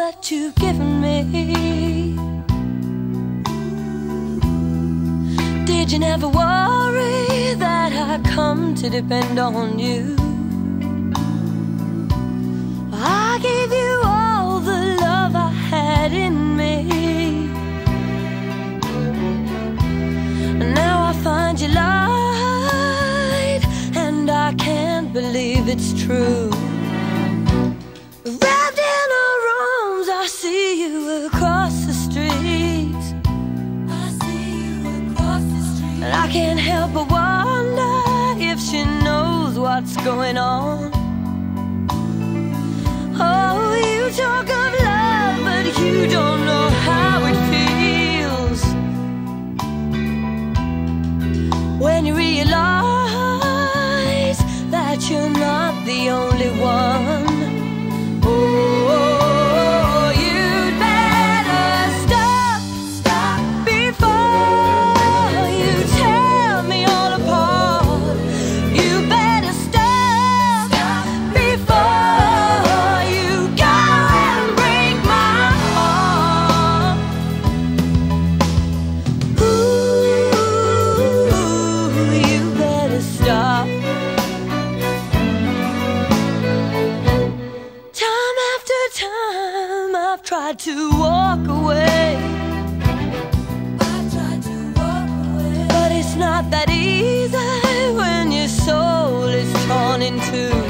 that you've given me. Did you never worry that I'd come to depend on you? I gave you all the love I had in me. Now I find you lied, and I can't believe it's true. Wrapped in her arms, I see you across the street. I see you across the street. And I can't help but wonder if she knows what's going on. Oh, you talk of love, but you don't know how it feels when you realize that you're not the only one. Oh, you'd better stop before you tear me all apart. You better stop before you go and break my heart. Ooh, you better stop. Time after time I've tried to walk away. But it's not that easy when your soul is torn in two.